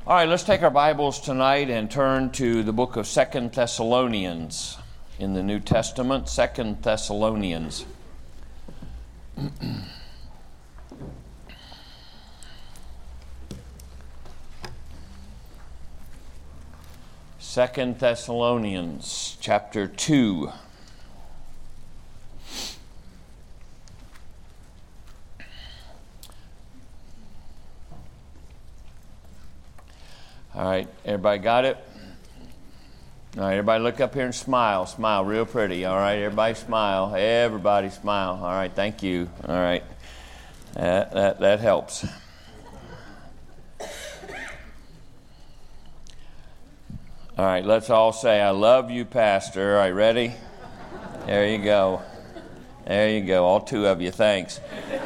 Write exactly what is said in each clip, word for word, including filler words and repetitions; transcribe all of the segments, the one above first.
All right, let's take our Bibles tonight and turn to the book of Second Thessalonians in the New Testament. Second Thessalonians. Second Thessalonians chapter two. All right, everybody got it? All right, everybody look up here and smile. Smile real pretty. All right, everybody smile. Everybody smile. All right, thank you. All right, that, that, that helps. All right, let's all say, I love you, Pastor. All right, ready? There you go. There you go, all two of you, thanks.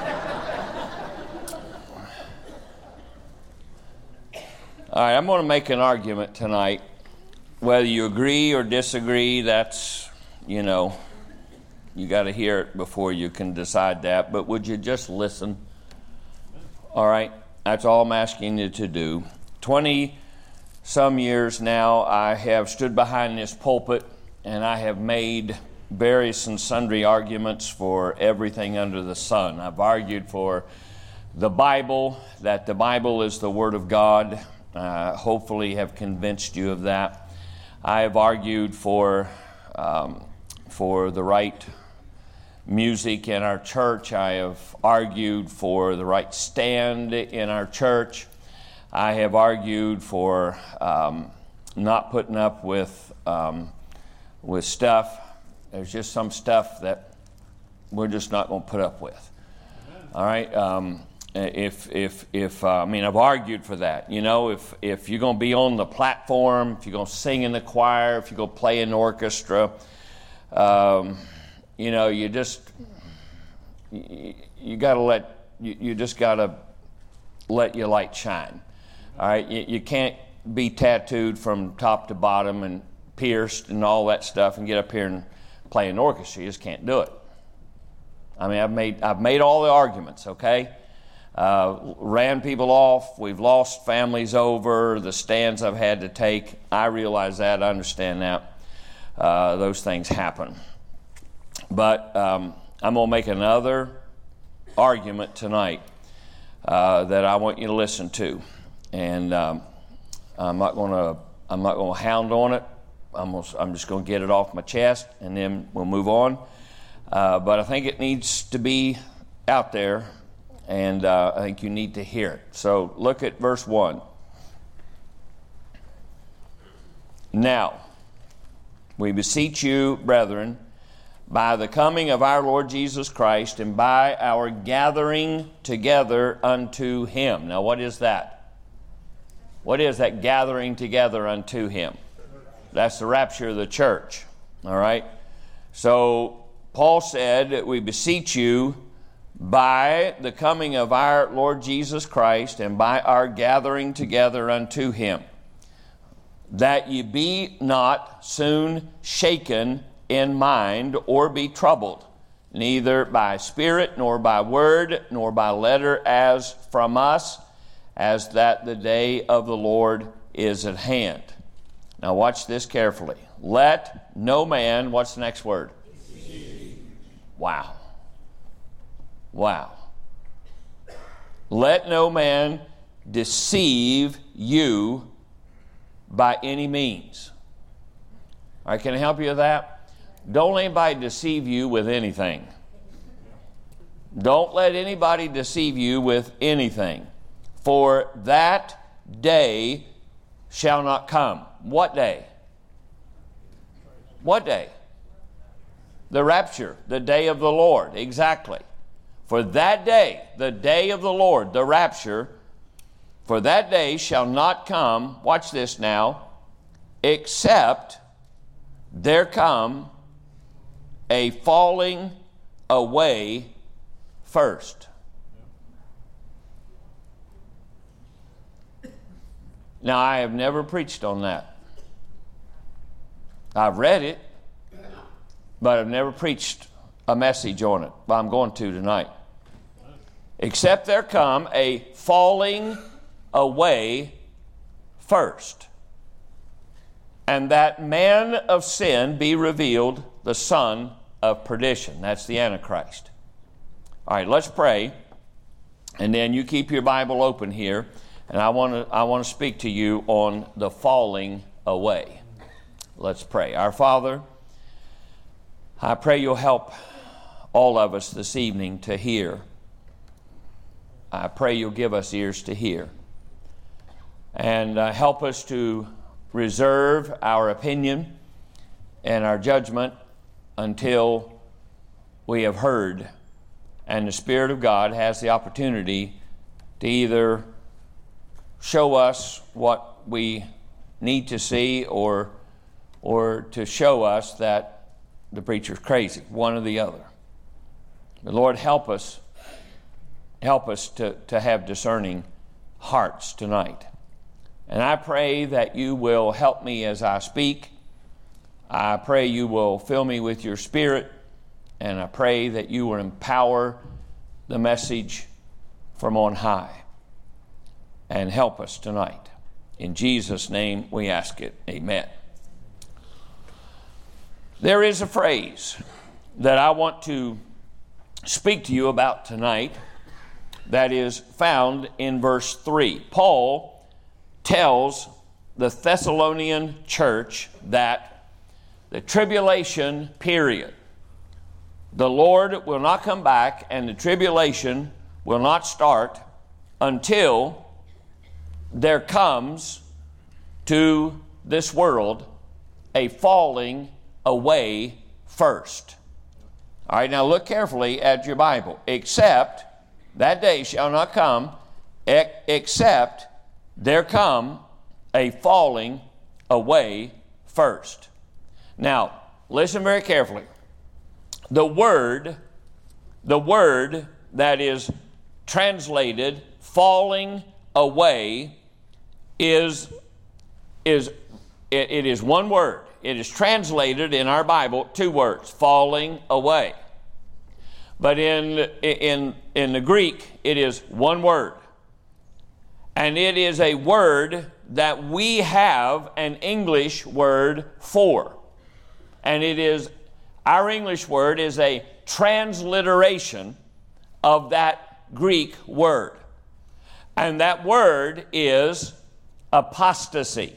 All right, I'm going to make an argument tonight. Whether you agree or disagree, that's, you know, you got to hear it before you can decide that. But would you just listen? All right, that's all I'm asking you to do. Twenty some years now, I have stood behind this pulpit and I have made various and sundry arguments for everything under the sun. I've argued for the Bible, that the Bible is the Word of God. Uh, hopefully have convinced you of that. I have argued for um, for the right music in our church. I have argued for the right stand in our church. I have argued for um, not putting up with um, with stuff. There's just some stuff that we're just not going to put up with. All right. Um, If if if uh, I mean I've argued for that. You know, if if you're going to be on the platform, if you're going to sing in the choir, if you're going to play in the orchestra, um, you know, you just you, you got to let you, you just got to let your light shine. All right, you, you can't be tattooed from top to bottom and pierced and all that stuff and get up here and play in the orchestra. You just can't do it. I mean, I've made I've made all the arguments. Okay. Uh, ran people off. We've lost families over the stands I've had to take. I realize that. I understand that. Uh, those things happen. But um, I'm going to make another argument tonight uh, that I want you to listen to, and um, I'm not going to. I'm not going to hound on it. I'm, gonna, I'm just going to get it off my chest, and then we'll move on. Uh, but I think it needs to be out there. And uh, I think you need to hear it. So look at verse one. Now, we beseech you, brethren, by the coming of our Lord Jesus Christ and by our gathering together unto Him. Now, what is that? What is that gathering together unto Him? That's the rapture of the church. All right? So, Paul said that we beseech you by the coming of our Lord Jesus Christ and by our gathering together unto Him, that ye be not soon shaken in mind or be troubled, neither by spirit nor by word nor by letter as from us, as that the day of the Lord is at hand. Now watch this carefully. Let no man, what's the next word? Wow. Wow. Let no man deceive you by any means. All right, can I help you with that? Don't let anybody deceive you with anything. Don't let anybody deceive you with anything. For that day shall not come. What day? What day? The rapture, the day of the Lord, exactly. For that day, the day of the Lord, the rapture, for that day shall not come, watch this now, except there come a falling away first. Now, I have never preached on that. I've read it, but I've never preached a message on it. But I'm going to tonight. Except there come a falling away first, and that man of sin be revealed, the son of perdition. That's the Antichrist. All right, let's pray, and then you keep your Bible open here, and I want to I want to speak to you on the falling away. Let's pray. Our Father, I pray you'll help all of us this evening to hear. I pray you'll give us ears to hear, and uh, help us to reserve our opinion and our judgment until we have heard, and the Spirit of God has the opportunity to either show us what we need to see or, or to show us that the preacher's crazy, one or the other. But Lord, help us, help us to, to have discerning hearts tonight. And I pray that you will help me as I speak. I pray you will fill me with your Spirit, and I pray that you will empower the message from on high and help us tonight. In Jesus' name we ask it. Amen. There is a phrase that I want to speak to you about tonight that is found in verse three. Paul tells the Thessalonian church that the tribulation period, the Lord will not come back, and the tribulation will not start until there comes to this world a falling away first. All right, now look carefully at your Bible. Except that day shall not come, except there come a falling away first. Now, listen very carefully. The word, the word that is translated falling away is, is it, it is one word. It is translated in our Bible two words, falling away. But in, in, in the Greek, it is one word. And it is a word that we have an English word for. And it is, our English word is a transliteration of that Greek word. And that word is apostasy.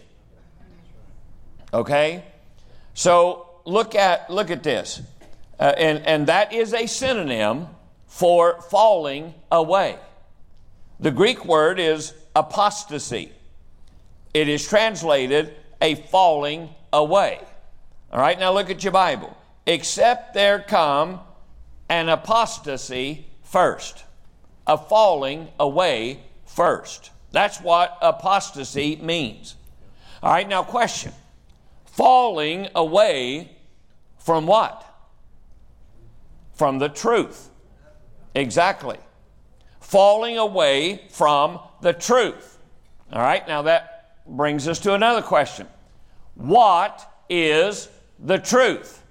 Okay? So look at look at this. Uh, and, and that is a synonym for falling away. The Greek word is apostasy. It is translated a falling away. All right, now look at your Bible. Except there come an apostasy first, a falling away first. That's what apostasy means. All right, now question. Falling away from what? From the truth. Exactly. Falling away from the truth. All right, now that brings us to another question. What is the truth?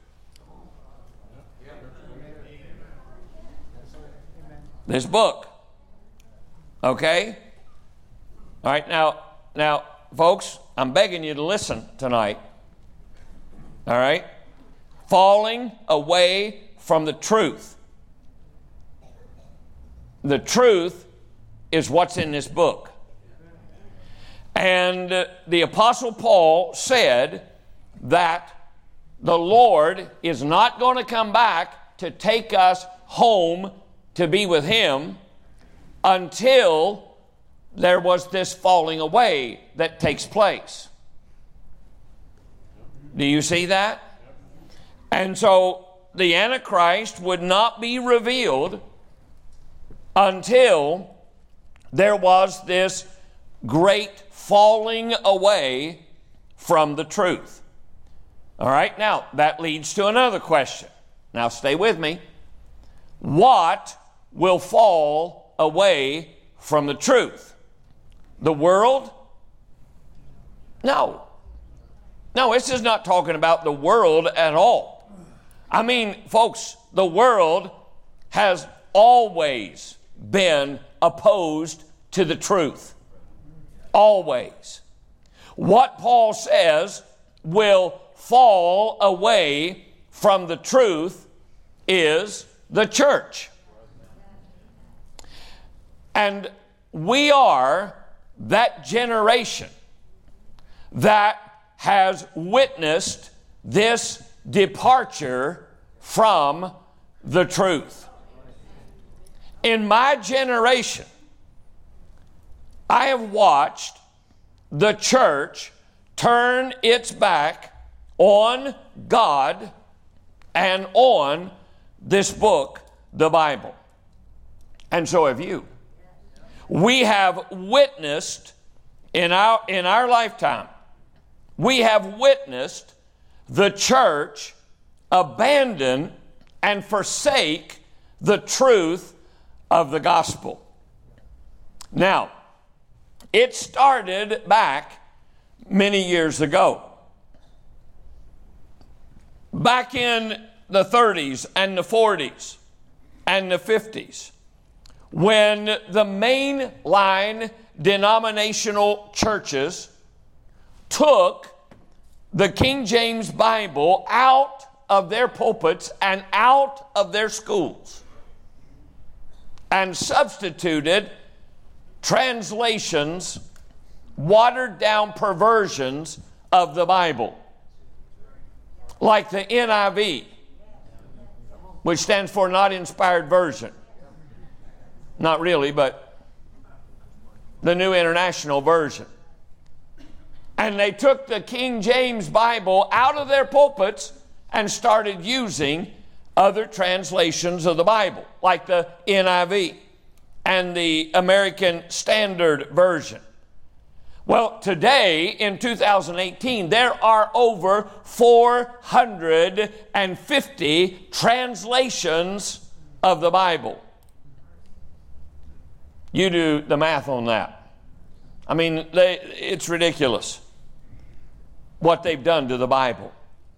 This book. Okay? All right, now, now, folks, I'm begging you to listen tonight. All right? Falling away from the truth. The truth is what's in this book. And uh, the Apostle Paul said that the Lord is not going to come back to take us home to be with Him until there was this falling away that takes place. Do you see that? And so the Antichrist would not be revealed until there was this great falling away from the truth. All right, now that leads to another question. Now stay with me. What will fall away from the truth? The world? No. No, this is not talking about the world at all. I mean, folks, the world has always been opposed to the truth. Always. What Paul says will fall away from the truth is the church. And we are that generation that has witnessed this departure from the truth. In my generation, I have watched the church turn its back on God and on this book, the Bible. And so have you. We have witnessed in our, in our lifetime, we have witnessed the church abandon and forsake the truth of the gospel. Now, it started back many years ago. Back in the thirties and the forties and the fifties, when the mainline denominational churches took the King James Bible out of their pulpits and out of their schools and substituted translations, watered down perversions of the Bible, like the N I V, which stands for Not Inspired Version. Not really, but the New International Version. And they took the King James Bible out of their pulpits and started using other translations of the Bible, like the N I V and the American Standard Version. Well, today, in two thousand eighteen, there are over four hundred fifty translations of the Bible. You do the math on that. I mean, they, it's ridiculous what they've done to the Bible.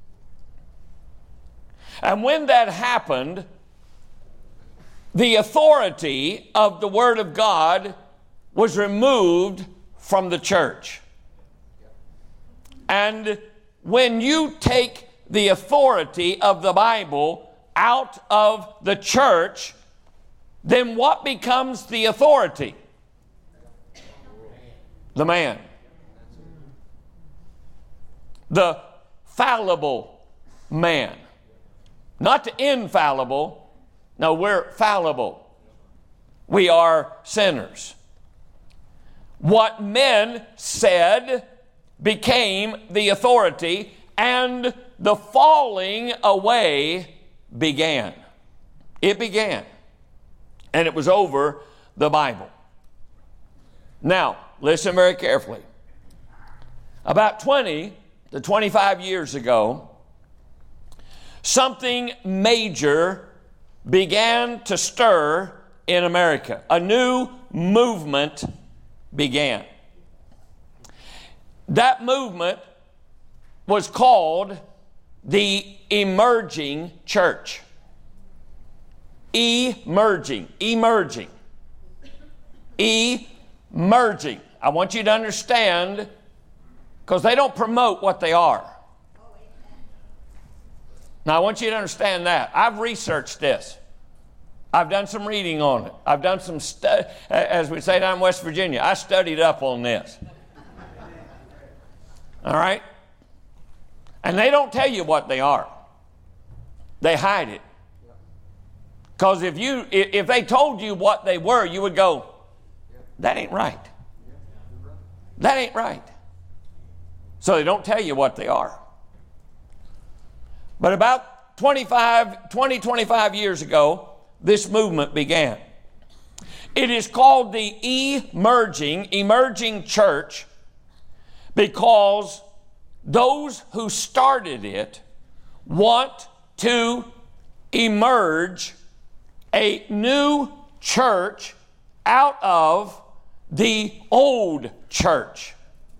And when that happened, the authority of the Word of God was removed from the church. And when you take the authority of the Bible out of the church, then what becomes the authority? The man. The fallible man. Not the infallible. No, we're fallible. We are sinners. What men said became the authority, and the falling away began. It began. And it was over the Bible. Now, listen very carefully. About twenty to twenty-five years ago, something major began to stir in America. A new movement began. That movement was called the emerging church. Emerging, emerging, emerging. I want you to understand, because they don't promote what they are. Now, I want you to understand that. I've researched this. I've done some reading on it. I've done some, stu- as we say down in West Virginia, I studied up on this. All right? And they don't tell you what they are. They hide it. Because if you, if they told you what they were, you would go, that ain't right. That ain't right. So they don't tell you what they are. But about twenty-five, twenty, twenty-five years ago, this movement began. It is called the emerging, emerging church because those who started it want to emerge a new church out of the old church.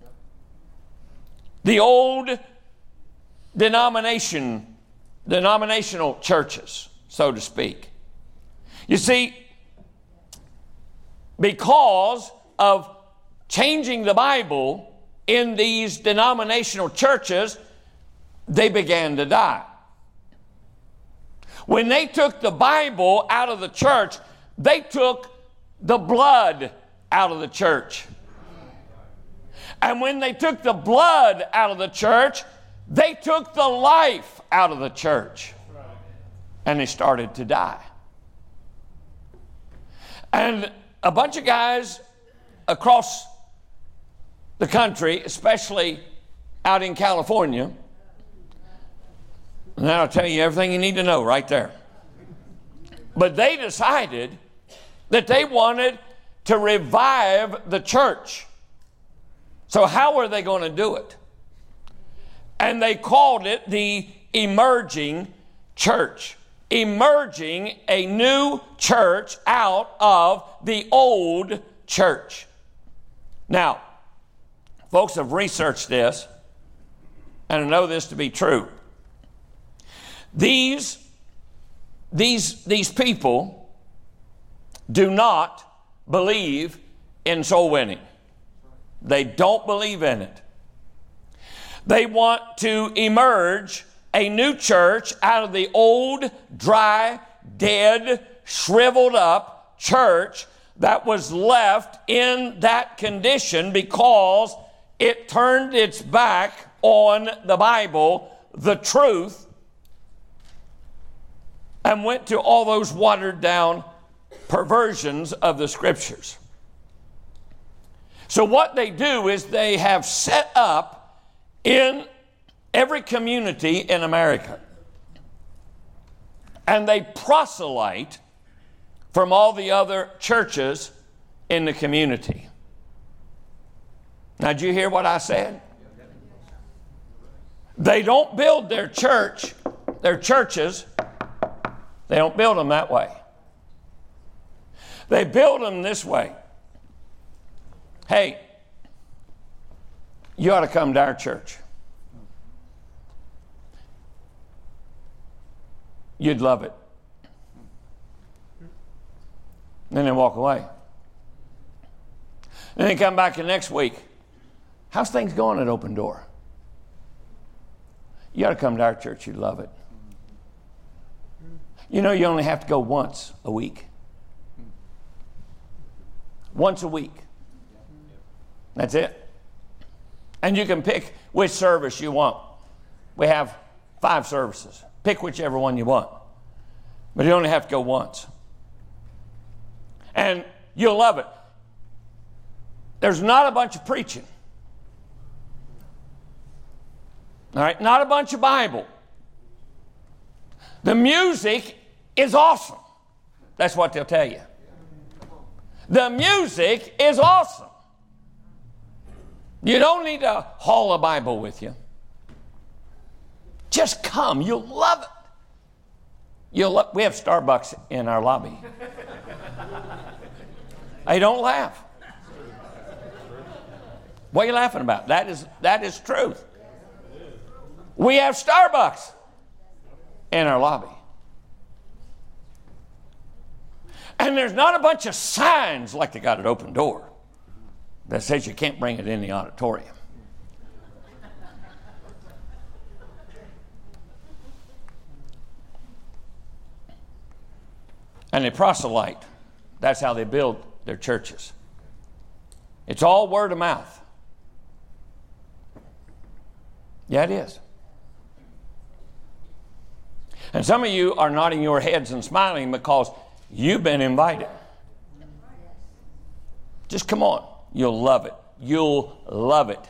The old denomination, denominational churches, so to speak. You see, because of changing the Bible in these denominational churches, they began to die. When they took the Bible out of the church, they took the blood out of the church. And when they took the blood out of the church, they took the life out of the church. And they started to die. And a bunch of guys across the country, especially out in California, and that'll tell you everything you need to know right there. But they decided that they wanted to revive the church. So how were they going to do it? And they called it the emerging church. Emerging a new church out of the old church. Now, folks have researched this and know this to be true. These, these, these people do not believe in soul winning. They don't believe in it. They want to emerge a new church out of the old, dry, dead, shriveled up church that was left in that condition because it turned its back on the Bible, the truth, and went to all those watered down perversions of the scriptures. So what they do is they have set up in every community in America, and they proselyte from all the other churches in the community. Now, did you hear what I said? They don't build their church, their churches, they don't build them that way. They build them this way. Hey, you ought to come to our church. You'd love it. Then they walk away. Then they come back the next week. How's things going at Open Door? You ought to come to our church. You'd love it. You know, you only have to go once a week. Once a week. That's it. And you can pick which service you want. We have five services. Pick whichever one you want. But you only have to go once. And you'll love it. There's not a bunch of preaching. All right? Not a bunch of Bible. The music is awesome. That's what they'll tell you. The music is awesome. You don't need to haul a Bible with you. Just come. You'll love it. You'll lo- we have Starbucks in our lobby. Hey, don't laugh. What are you laughing about? That is, that is truth. We have Starbucks in our lobby. And there's not a bunch of signs like they got at Open Door that says you can't bring it in the auditorium. And they proselyte. That's how they build their churches. It's all word of mouth. Yeah, it is. And some of you are nodding your heads and smiling because you've been invited. Just come on. You'll love it. You'll love it.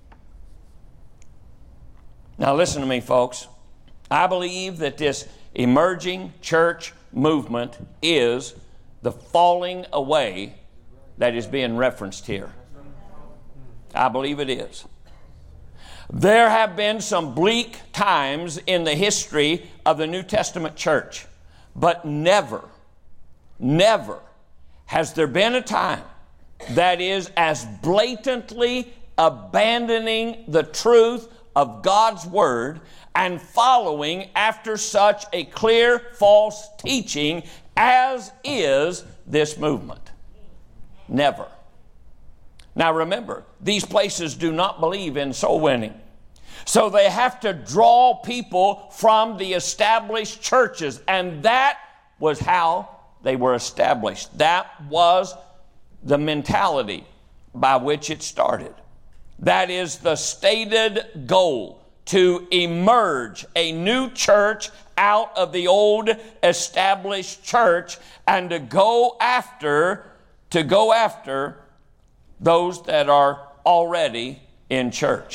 Now listen to me, folks. I believe that this emerging church movement is the falling away that is being referenced here. I believe it is. There have been some bleak times in the history of the New Testament church, but never, never has there been a time that is as blatantly abandoning the truth of God's Word and following after such a clear false teaching as is this movement. Never. Now remember, these places do not believe in soul winning. So they have to draw people from the established churches. And that was how they were established. That was the mentality by which it started. That is the stated goal, to emerge a new church out of the old established church and to go after, to go after those that are already in church.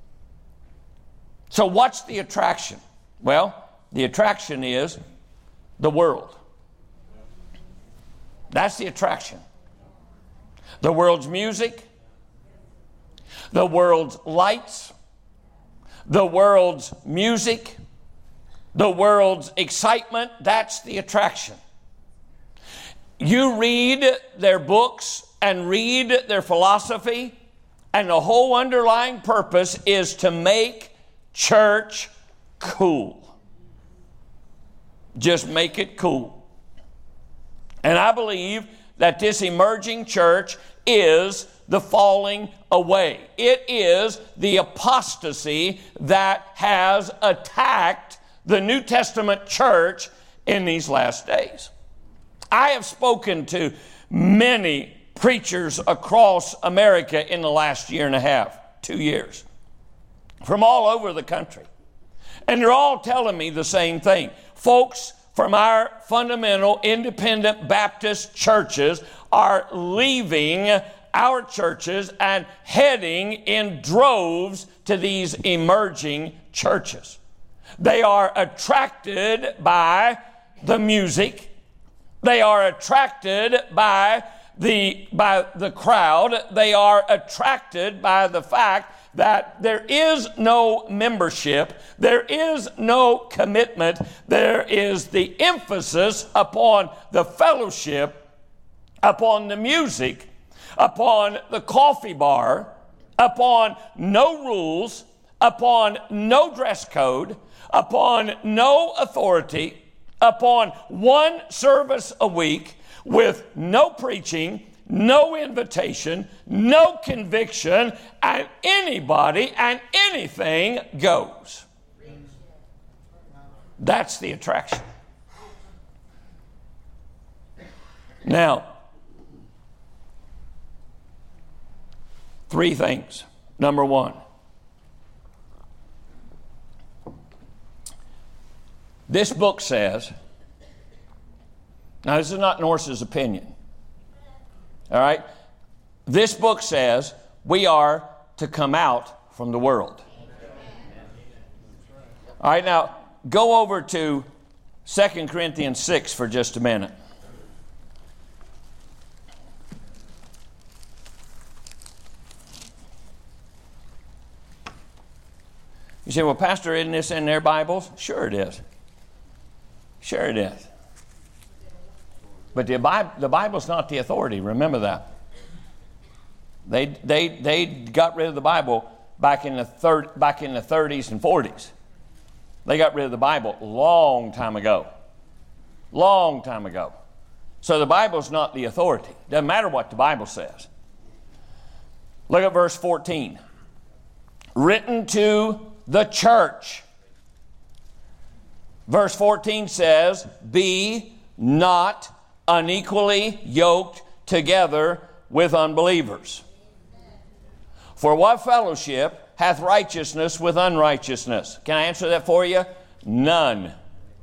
So what's the attraction? Well, the attraction is the world. That's the attraction. The world's music, the world's lights, the world's music, the world's excitement, that's the attraction. You read their books and read their philosophy, and the whole underlying purpose is to make church cool. Just make it cool. And I believe that this emerging church is the falling away. It is the apostasy that has attacked the New Testament church in these last days. I have spoken to many preachers across America in the last year and a half, two years, from all over the country. And they're all telling me the same thing. Folks from our fundamental independent Baptist churches are leaving our churches and heading in droves to these emerging churches. They are attracted by the music. They are attracted by the, by the crowd. They are attracted by the fact that there is no membership, there is no commitment, there is the emphasis upon the fellowship, upon the music, upon the coffee bar, upon no rules, upon no dress code, upon no authority, upon one service a week with no preaching, no invitation, no conviction, and anybody and anything goes. That's the attraction. Now, three things. Number one, this book says, now this is not Norse's opinion, all right? This book says we are to come out from the world. All right, now go over to Second Corinthians six for just a minute. You say, well, Pastor, isn't this in their Bibles? Sure it is. Sure it is. But the Bible, the Bible's not the authority. Remember that. They they they got rid of the Bible back in the third back in the thirties and forties. They got rid of the Bible a long time ago. Long time ago. So the Bible's not the authority. Doesn't matter what the Bible says. Look at verse fourteen. Written to the church. Verse fourteen says, be not unequally yoked together with unbelievers. For what fellowship hath righteousness with unrighteousness? Can I answer that for you? None.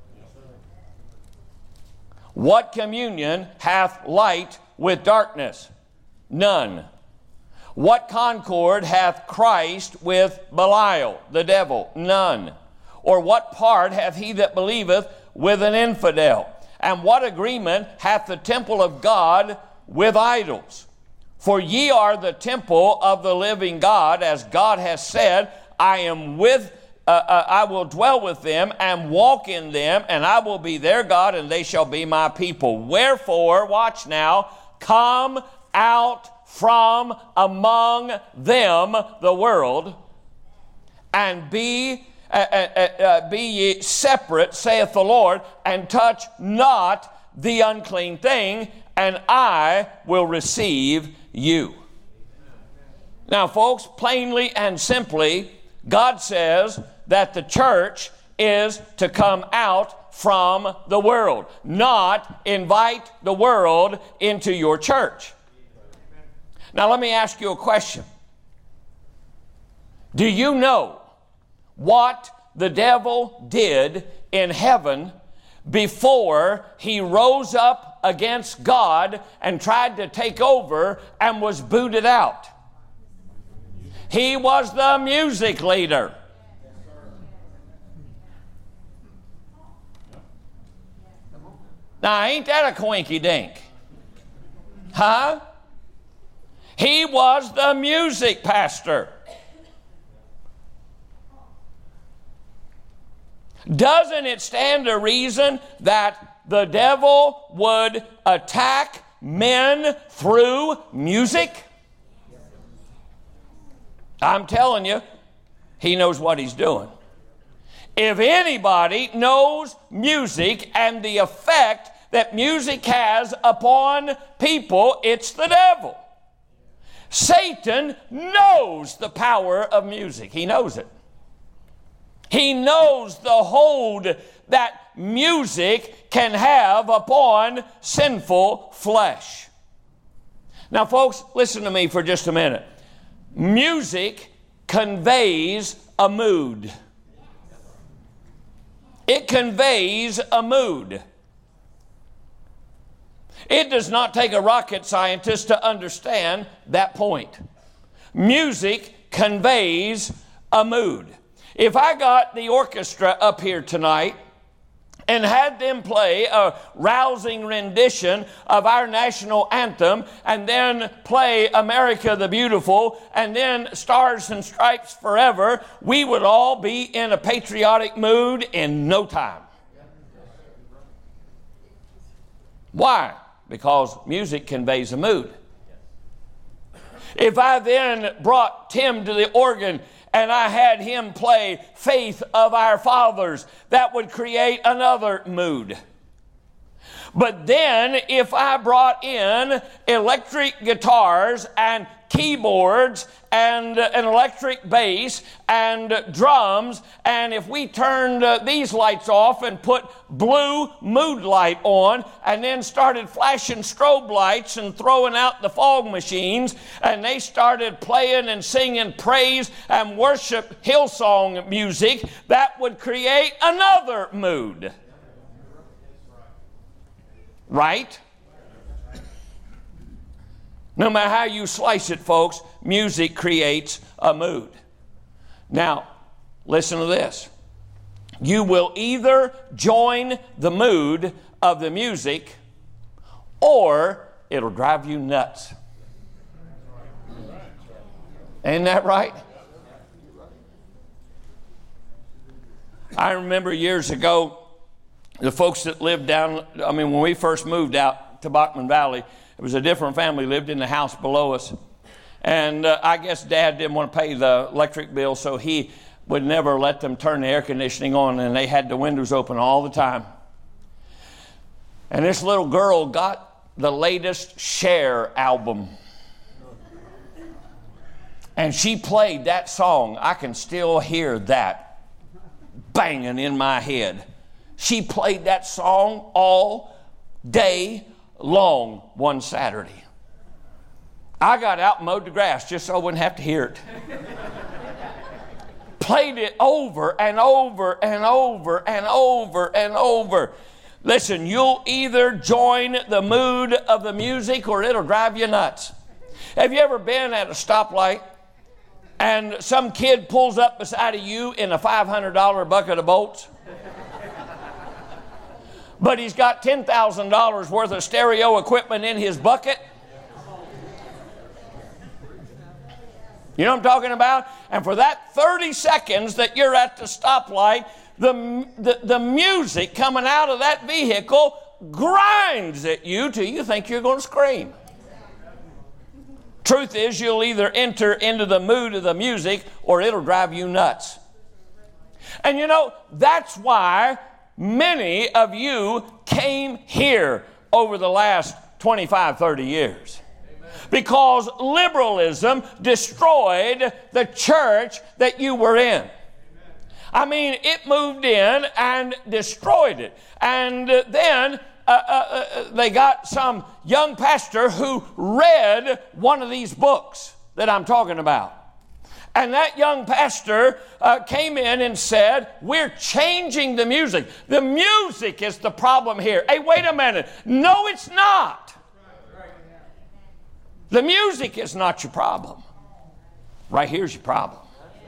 What communion hath light with darkness? None. What concord hath Christ with Belial, the devil? None. Or what part hath he that believeth with an infidel? And what agreement hath the temple of God with idols? For ye are the temple of the living God, as God has said, I am with, uh, uh, I will dwell with them and walk in them, and I will be their God, and they shall be my people. Wherefore, watch now, come out from among them, the world, and be Uh, uh, uh, be ye separate, saith the Lord, and touch not the unclean thing, and I will receive you. Now, folks, plainly and simply, God says that the church is to come out from the world, not invite the world into your church. Now, let me ask you a question. Do you know what the devil did in heaven before he rose up against God and tried to take over and was booted out? He was the music leader. Now, ain't that a coinky dink? Huh? He was the music pastor. Doesn't it stand to reason that the devil would attack men through music? I'm telling you, he knows what he's doing. If anybody knows music and the effect that music has upon people, it's the devil. Satan knows the power of music. He knows it. He knows the hold that music can have upon sinful flesh. Now, folks, listen to me for just a minute. Music conveys a mood. It conveys a mood. It does not take a rocket scientist to understand that point. Music conveys a mood. If I got the orchestra up here tonight and had them play a rousing rendition of our national anthem and then play America the Beautiful and then Stars and Stripes Forever, we would all be in a patriotic mood in no time. Why? Because music conveys a mood. If I then brought Tim to the organ and I had him play Faith of Our Fathers, that would create another mood. But then if I brought in electric guitars and keyboards and an electric bass and drums, and if we turned uh, these lights off and put blue mood light on and then started flashing strobe lights and throwing out the fog machines, and they started playing and singing praise and worship Hillsong music, that would create another mood. Right? No matter how you slice it, folks, music creates a mood. Now, listen to this. You will either join the mood of the music or it'll drive you nuts. Ain't that right? I remember years ago, the folks that lived down, I mean, when we first moved out to Bachman Valley, it was a different family lived in the house below us. And uh, I guess Dad didn't want to pay the electric bill, so he would never let them turn the air conditioning on, and they had the windows open all the time. And this little girl got the latest Cher album. And she played that song. I can still hear that banging in my head. She played that song all day long one Saturday. I got out and mowed the grass just so I wouldn't have to hear it. Played it over and over and over and over and over. Listen, you'll either join the mood of the music or it'll drive you nuts. Have you ever been at a stoplight and some kid pulls up beside of you in a five hundred dollars bucket of bolts? But he's got ten thousand dollars worth of stereo equipment in his bucket? You know what I'm talking about? And for that thirty seconds that you're at the stoplight, the, the, the music coming out of that vehicle grinds at you till you think you're going to scream. Truth is, you'll either enter into the mood of the music or it'll drive you nuts. And you know, that's why many of you came here over the last twenty-five, thirty years. because liberalism destroyed the church that you were in. I mean, it moved in and destroyed it. And then uh, uh, uh, they got some young pastor who read one of these books that I'm talking about. And that young pastor uh, came in and said, we're changing the music. The music is the problem here. Hey, wait a minute. No, it's not. The music is not your problem. Right here's your problem.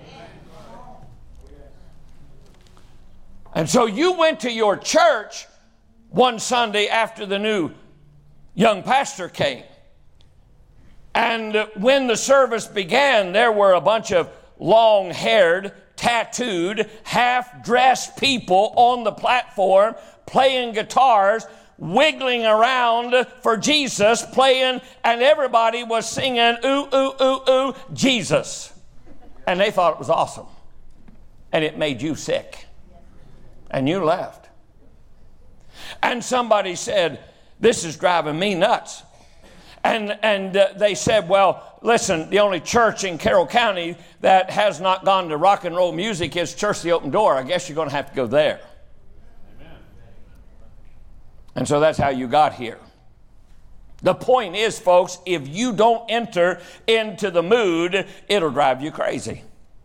And so you went to your church one Sunday after the new young pastor came. And when the service began, there were a bunch of long-haired, tattooed, half-dressed people on the platform playing guitars, wiggling around for Jesus, playing, and everybody was singing, ooh, ooh, ooh, ooh, Jesus. And they thought it was awesome. And it made you sick. And you left. And somebody said, this is driving me nuts. And and uh, they said, well, listen, the only church in Carroll County that has not gone to rock and roll music is Church of the Open Door. I guess you're going to have to go there. Amen. And so that's how you got here. The point is, folks, if you don't enter into the mood, it'll drive you crazy.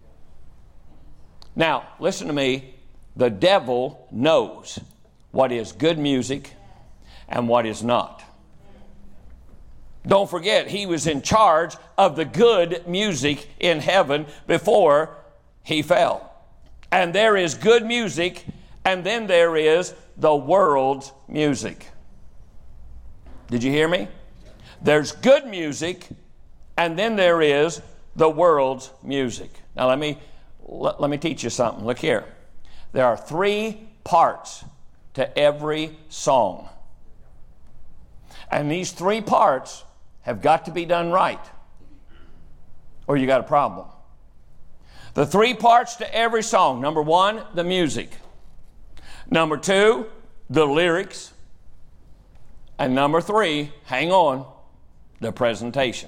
Now, listen to me. The devil knows what is good music and what is not. Don't forget, he was in charge of the good music in heaven before he fell. And there is good music, and then there is the world's music. Did you hear me? There's good music, and then there is the world's music. Now let me let, let me teach you something. Look here. There are three parts to every song. And these three parts have got to be done right, or you got a problem. The three parts to every song. Number one, the music. Number two, the lyrics. And number three, hang on, the presentation.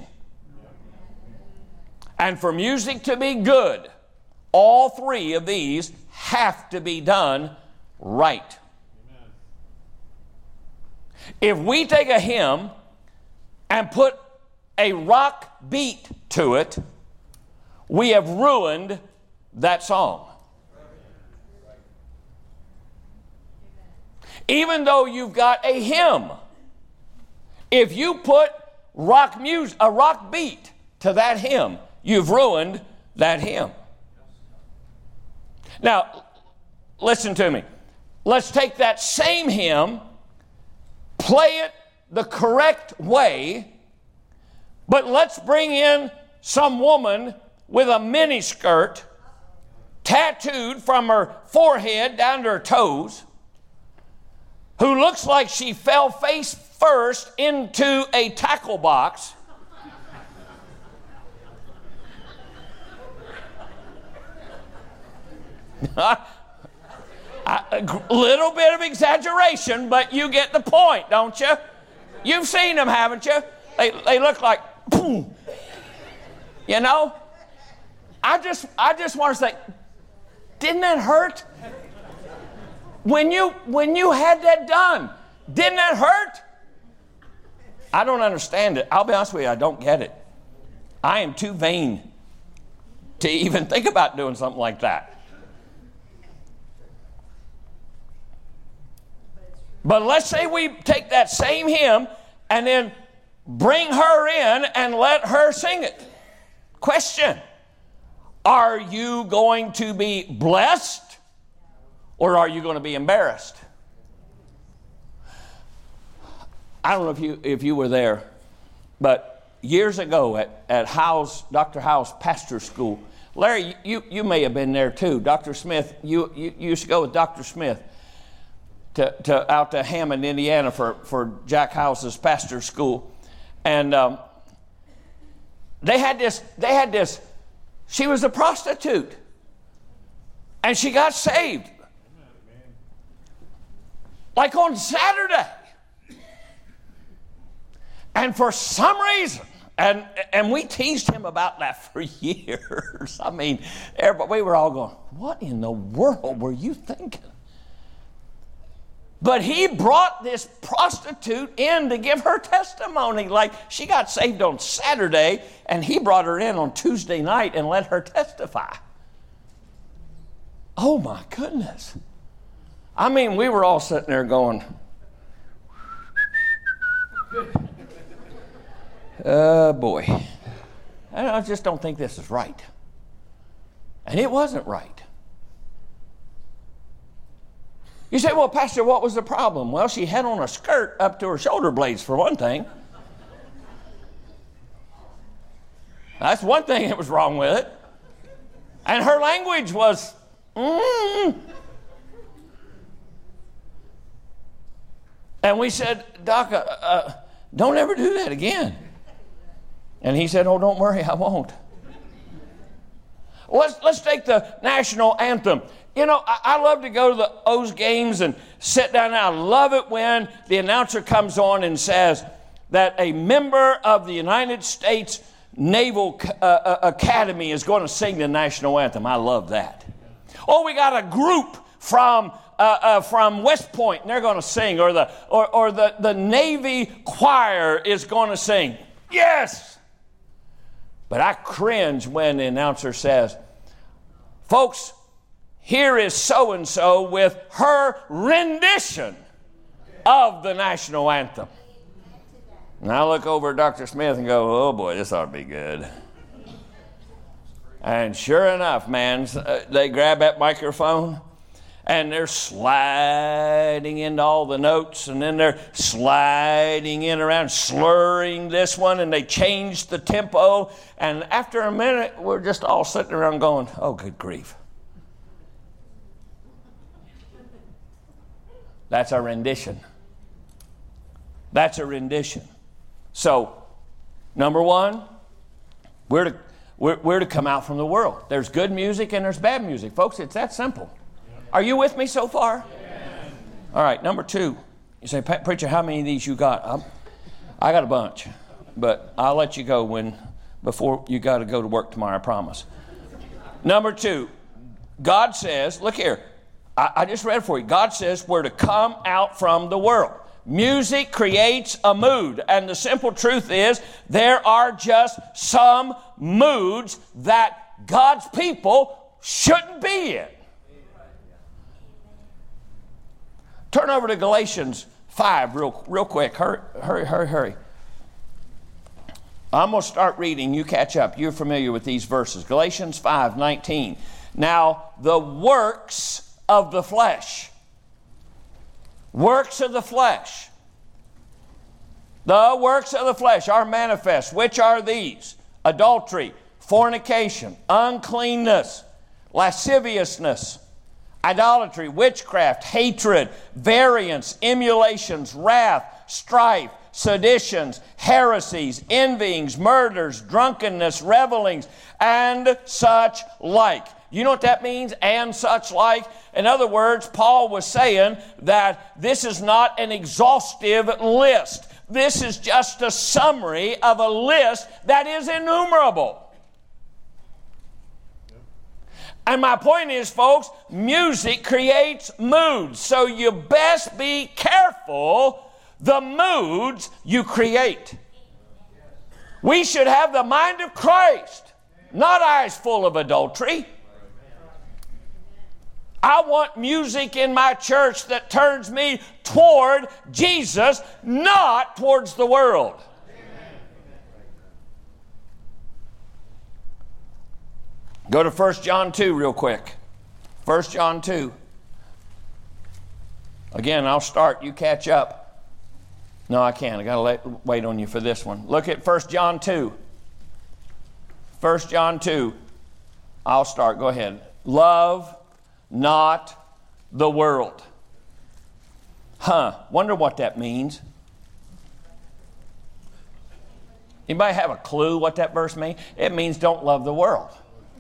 And for music to be good, all three of these have to be done right. If we take a hymn and put a rock beat to it, we have ruined that song. Even though you've got a hymn, if you put rock music, a rock beat to that hymn, you've ruined that hymn. Now, listen to me. Let's take that same hymn, play it the correct way, but let's bring in some woman with a mini skirt tattooed from her forehead down to her toes, who looks like she fell face first into a tackle box. A little bit of exaggeration, but you get the point, don't you? You've seen them, haven't you? They they look like, boom. You know? I just I just want to say, didn't that hurt? When you when you had that done, didn't that hurt? I don't understand it. I'll be honest with you, I don't get it. I am too vain to even think about doing something like that. But let's say we take that same hymn and then bring her in and let her sing it. Question: are you going to be blessed or are you going to be embarrassed? I don't know if you if you were there, but years ago at, at Howe's, Doctor Howe's pastor school, Larry, you, you may have been there too. Doctor Smith, you, you, you used to go with Doctor Smith to, to out to Hammond, Indiana for, for Jack House's pastor school. And um, they had this, they had this, she was a prostitute. And she got saved. Like on Saturday. And for some reason, And and we teased him about that for years. I mean, everybody, we were all going, what in the world were you thinking? But he brought this prostitute in to give her testimony. Like, she got saved on Saturday, and he brought her in on Tuesday night and let her testify. Oh, my goodness. I mean, we were all sitting there going, oh, boy. I just don't think this is right. And it wasn't right. You say, well, Pastor, what was the problem? Well, she had on a skirt up to her shoulder blades, for one thing. That's one thing that was wrong with it. And her language was, mm. And we said, Doc, uh, uh, don't ever do that again. And he said, oh, don't worry, I won't. Let's, let's take the national anthem. You know, I, I love to go to the O's games and sit down, and I love it when the announcer comes on and says that a member of the United States Naval uh, Academy is going to sing the national anthem. I love that. Oh, we got a group from uh, uh, from West Point, and they're going to sing, or the or, or the, the Navy choir is going to sing. Yes! But I cringe when the announcer says, folks, here is so-and-so with her rendition of the national anthem. And I look over at Doctor Smith and go, oh boy, this ought to be good. And sure enough, man, they grab that microphone and they're sliding into all the notes, and then they're sliding in around, slurring this one, and they change the tempo. And after a minute, we're just all sitting around going, oh, good grief. That's a rendition. That's a rendition. So, number one, we're to, we're, we're to come out from the world. There's good music and there's bad music. Folks, it's that simple. Are you with me so far? Yes. All right, number two. You say, preacher, how many of these you got? I'm, I got a bunch, but I'll let you go when before you got to go to work tomorrow, I promise. Number two, God says, look here, I, I just read for you. God says we're to come out from the world. Music creates a mood, and the simple truth is there are just some moods that God's people shouldn't be in. Turn over to Galatians five real, real quick. Hurry, hurry, hurry, hurry. I'm going to start reading. You catch up. You're familiar with these verses. Galatians five nineteen. Now, the works of the flesh. Works of the flesh. The works of the flesh are manifest. Which are these? Adultery, fornication, uncleanness, lasciviousness, idolatry, witchcraft, hatred, variance, emulations, wrath, strife, seditions, heresies, envyings, murders, drunkenness, revelings, and such like. You know what that means? And such like. In other words, Paul was saying that this is not an exhaustive list. This is just a summary of a list that is innumerable. And my point is, folks, music creates moods. So you best be careful the moods you create. We should have the mind of Christ, not eyes full of adultery. I want music in my church that turns me toward Jesus, not towards the world. Go to First John two real quick. First John two. Again, I'll start. You catch up. No, I can't. I got to wait on you for this one. Look at First John two. First John two. I'll start. Go ahead. Love not the world. Huh. Wonder what that means. Anybody have a clue what that verse means? It means don't love the world.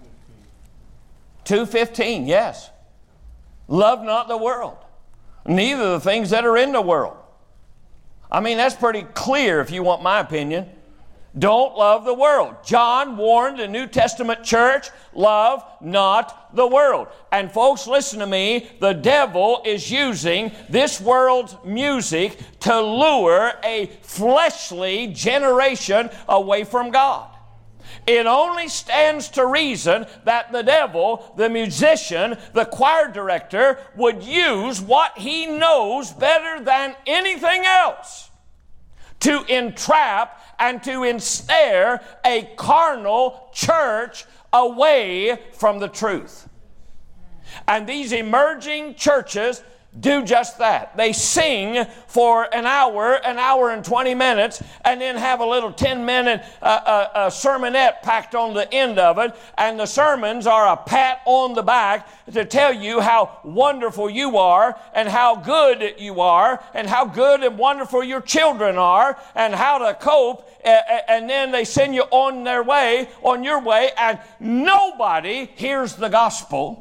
two fifteen, yes. Love not the world, neither the things that are in the world. I mean, that's pretty clear if you want my opinion. Don't love the world. John warned the New Testament church, love not the world. And folks, listen to me. The devil is using this world's music to lure a fleshly generation away from God. It only stands to reason that the devil, the musician, the choir director, would use what he knows better than anything else to entrap and to ensnare a carnal church away from the truth. And these emerging churches do just that. They sing for an hour, an hour and twenty minutes, and then have a little ten-minute uh, uh, uh, sermonette packed on the end of it. And the sermons are a pat on the back to tell you how wonderful you are, and how good you are, and how good and wonderful your children are, and how to cope. Uh, and then they send you on their way, on your way, and nobody hears the gospel.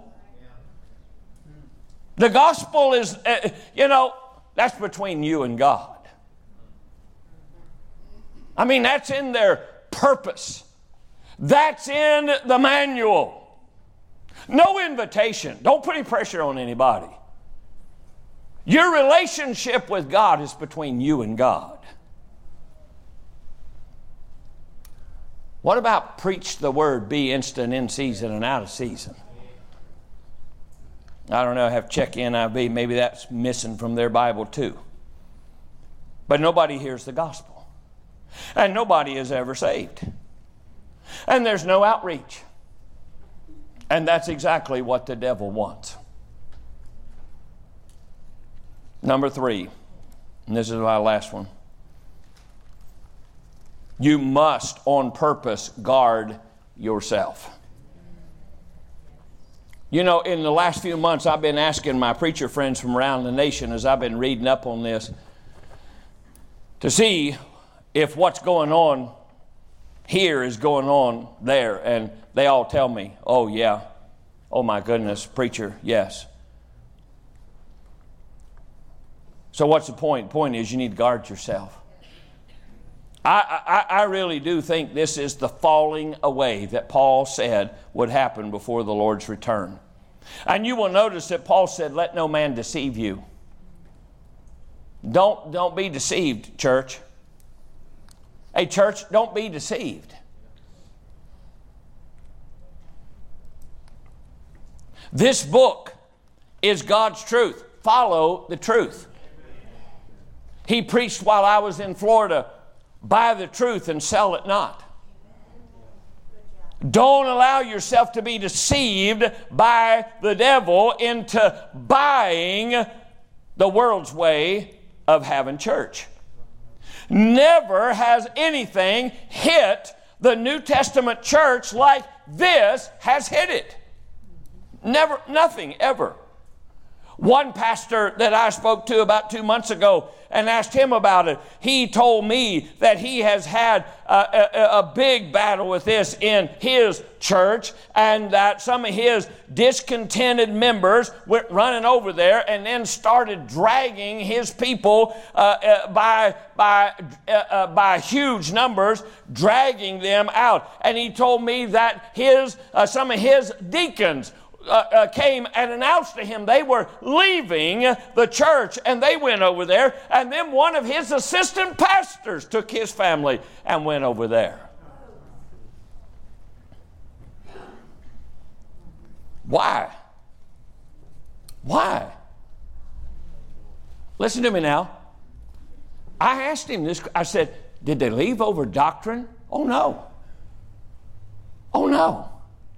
The gospel is, uh, you know, that's between you and God. I mean, that's in their purpose. That's in the manual. No invitation. Don't put any pressure on anybody. Your relationship with God is between you and God. What about preach the word, be instant in season and out of season? I don't know, have check N I V. Maybe that's missing from their Bible too. But nobody hears the gospel. And nobody is ever saved. And there's no outreach. And that's exactly what the devil wants. Number three, and this is my last one. You must, on purpose, guard yourself. You know, in the last few months, I've been asking my preacher friends from around the nation, as I've been reading up on this, to see if what's going on here is going on there. And they all tell me, oh, yeah. Oh, my goodness, preacher, yes. So what's the point? The point is you need to guard yourself. I, I, I really do think this is the falling away that Paul said would happen before the Lord's return. And you will notice that Paul said, let no man deceive you. Don't, don't be deceived, church. Hey, church, don't be deceived. This book is God's truth. Follow the truth. He preached while I was in Florida, buy the truth and sell it not. Don't allow yourself to be deceived by the devil into buying the world's way of having church. Never has anything hit the New Testament church like this has hit it. Never, nothing ever. One pastor that I spoke to about two months ago and asked him about it, he told me that he has had a, a, a big battle with this in his church, and that some of his discontented members went running over there and then started dragging his people uh, uh, by, by, uh, uh, by huge numbers, dragging them out. And he told me that his uh, some of his deacons Uh, uh, came and announced to him they were leaving the church, and they went over there, and then one of his assistant pastors took his family and went over there. Why? Why? Listen to me now. I asked him this. I said, did they leave over doctrine? Oh, no. Oh, no.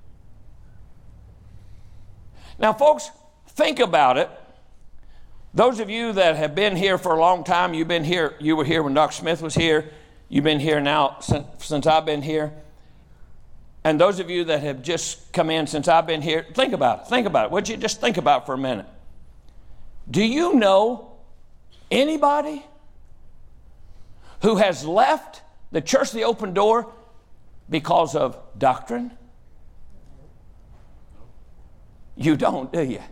Now, folks, think about it. Those of you that have been here for a long time, you've been here, you were here when Doctor Smith was here. You've been here now since, since I've been here. And those of you that have just come in since I've been here, think about it. Think about it. Would you just think about it for a minute? Do you know anybody who has left the church of the open door because of doctrine? You don't, do you?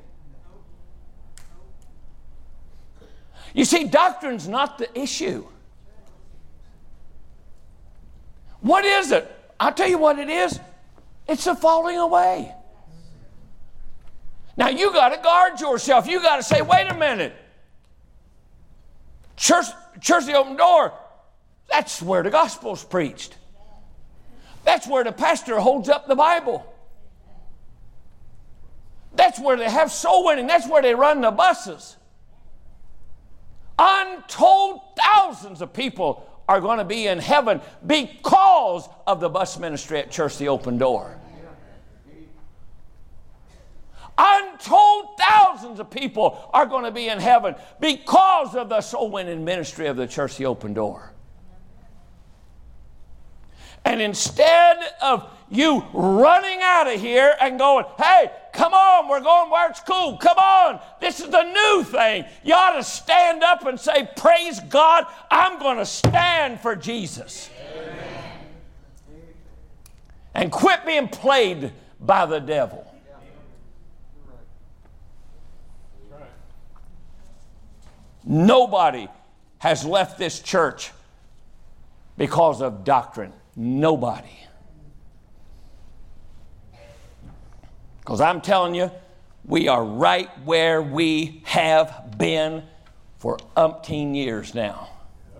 You see, doctrine's not the issue. What is it? I'll tell you what it is. It's a falling away. Now you got to guard yourself. You got to say, wait a minute. Church, church the open door, that's where the gospel's preached. That's where the pastor holds up the Bible. That's where they have soul winning. That's where they run the buses. Untold thousands of people are going to be in heaven because of the bus ministry at Church the Open Door. Untold thousands of people are going to be in heaven because of the soul winning ministry of the Church the Open Door. And instead of you running out of here and going, hey, come on, we're going where it's cool. Come on, this is the new thing. You ought to stand up and say, praise God, I'm going to stand for Jesus. Amen. And quit being played by the devil. Nobody has left this church because of doctrine. Nobody. Because I'm telling you, we are right where we have been for umpteen years now.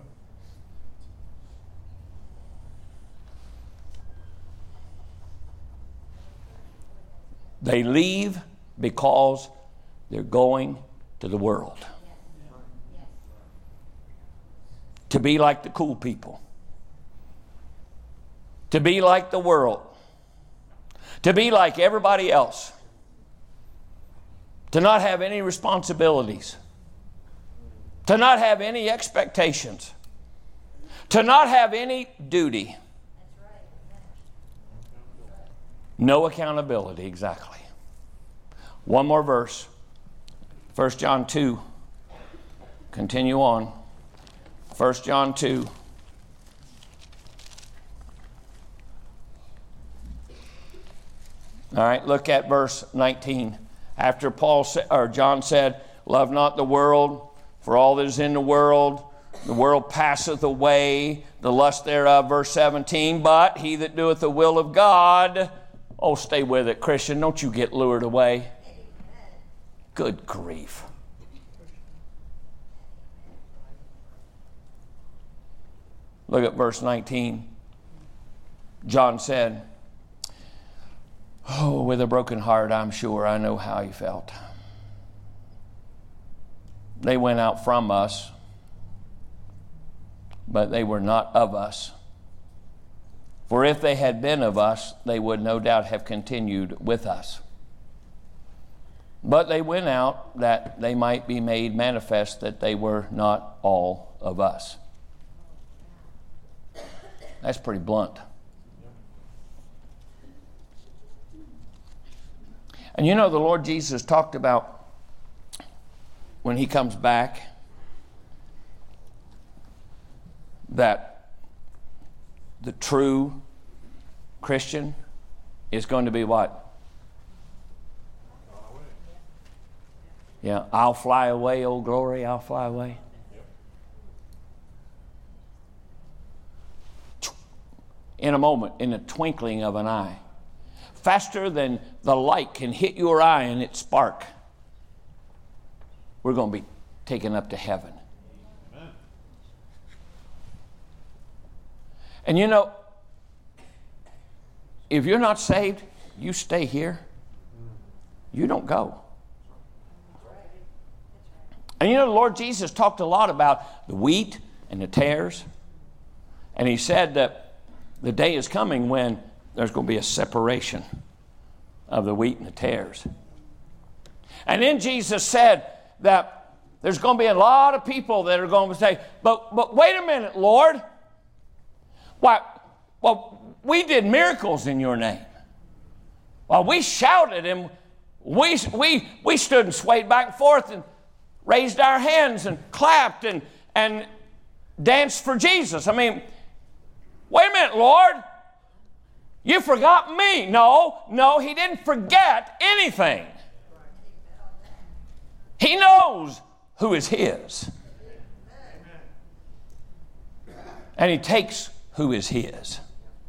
They leave because they're going to the world. To be like the cool people. To be like the world. To be like everybody else. To not have any responsibilities. To not have any expectations. To not have any duty. No accountability, exactly. One more verse. First John two. Continue on. First John two. All right, look at verse nineteen. After Paul sa- or John said, love not the world, for all that is in the world, the world passeth away, the lust thereof, verse seventeen, but he that doeth the will of God, oh, stay with it, Christian, don't you get lured away. Good grief. Look at verse nineteen. John said, oh, with a broken heart, I'm sure I know how he felt. They went out from us, but they were not of us. For if they had been of us, they would no doubt have continued with us. But they went out that they might be made manifest that they were not all of us. That's pretty blunt. And you know, the Lord Jesus talked about when he comes back that the true Christian is going to be what? Yeah, I'll fly away, oh glory, I'll fly away. In a moment, in a twinkling of an eye. Faster than the light can hit your eye and it spark. We're going to be taken up to heaven. Amen. And you know, if you're not saved, you stay here. You don't go. And you know, the Lord Jesus talked a lot about the wheat and the tares. And he said that the day is coming when there's going to be a separation of the wheat and the tares. And then Jesus said that there's going to be a lot of people that are going to say, but, but wait a minute, Lord. Why, well, we did miracles in your name. Well, we shouted and we, we, we stood and swayed back and forth and raised our hands and clapped and, and danced for Jesus. I mean, wait a minute, Lord. You forgot me. No, no, he didn't forget anything. He knows who is his. And he takes who is his.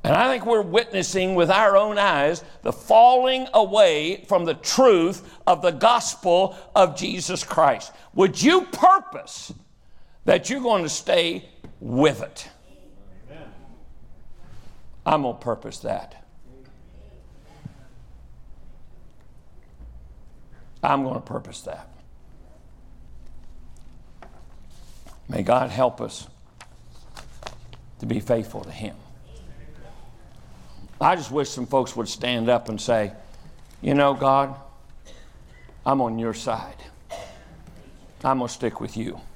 And I think we're witnessing with our own eyes the falling away from the truth of the gospel of Jesus Christ. Would you purpose that you're going to stay with it? Amen. I'm going to purpose that. I'm going to purpose that. May God help us to be faithful to Him. I just wish some folks would stand up and say, you know, God, I'm on your side. I'm going to stick with you.